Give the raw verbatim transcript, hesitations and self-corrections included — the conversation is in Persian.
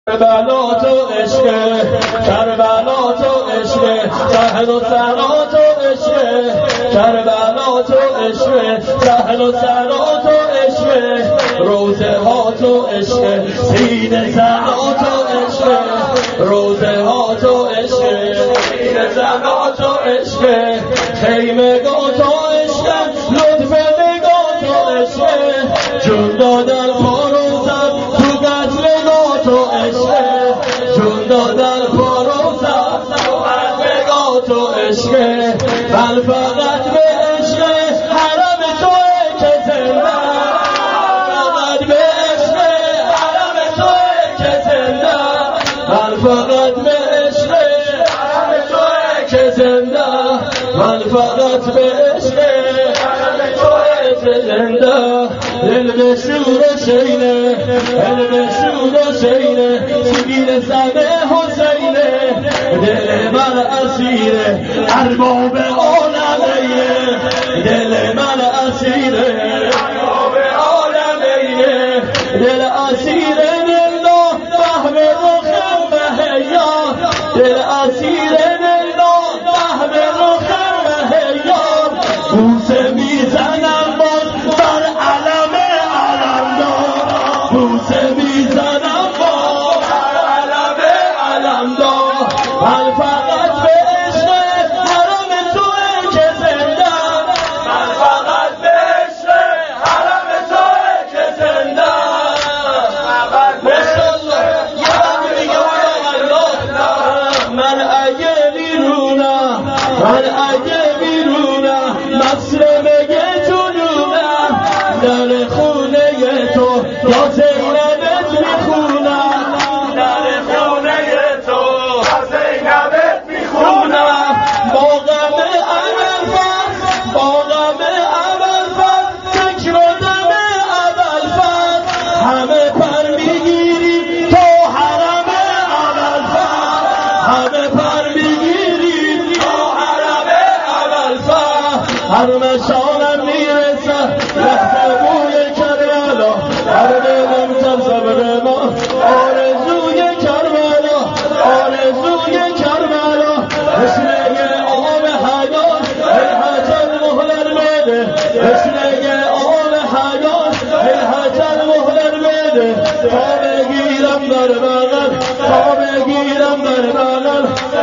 کربلا تو عشق، کربلا تو عشق، سهل و سرا تو عشق، کربلا تو عشق، سهل و سرا تو عشق، روزه ها تو عشق، سینه زنا تو عشق، روزه ها تو عشق، سینه زنا تو عشق، خیمه گاه تو عشق، لطف نگاه تو عشق، جون دادن پاروزن تو قتل گاه تو عشق، جون دادن پاروزن تو قتل گاه تو عشق، من فقط به عشق حرم توئه که زنده، فقط به عشق حرم توئه که زنده، من فقط به عشق حرم توئه که زنده، من فقط به عشق حرم توئه که زنده. دل به شور و شینه، دل به شور و شینه، سیبیل زن حسینه، دل من اسیره ارباب عالمینه، دل من اسیره ارباب عالمینه، دل اسیره دلنا فهم رخم مهیا، دل اسیره دلنا فهم رخم مهیا، بوسه میزنم باز بر علم علمدار، بوسه میزنم باز بر علم علمدار، من فقط به عشق حرم توئه که زنده، من فقط به عشق حرم توئه که زنده، فقط به عشق یه دیگه والله، من اگه بیرونم، من اگه بیرونم مسلمه جنونم، در خونه تو یا زینبت میخونم، در خونه تو یا زینبت میخونم، با غم ابوالفضل، با غم ابوالفضل، فکر و دم ابوالفضل، همه پر میگیریم تا حرم ابوالفضل، همه پر میگیریم تا حرم ابوالفضل، حرم شام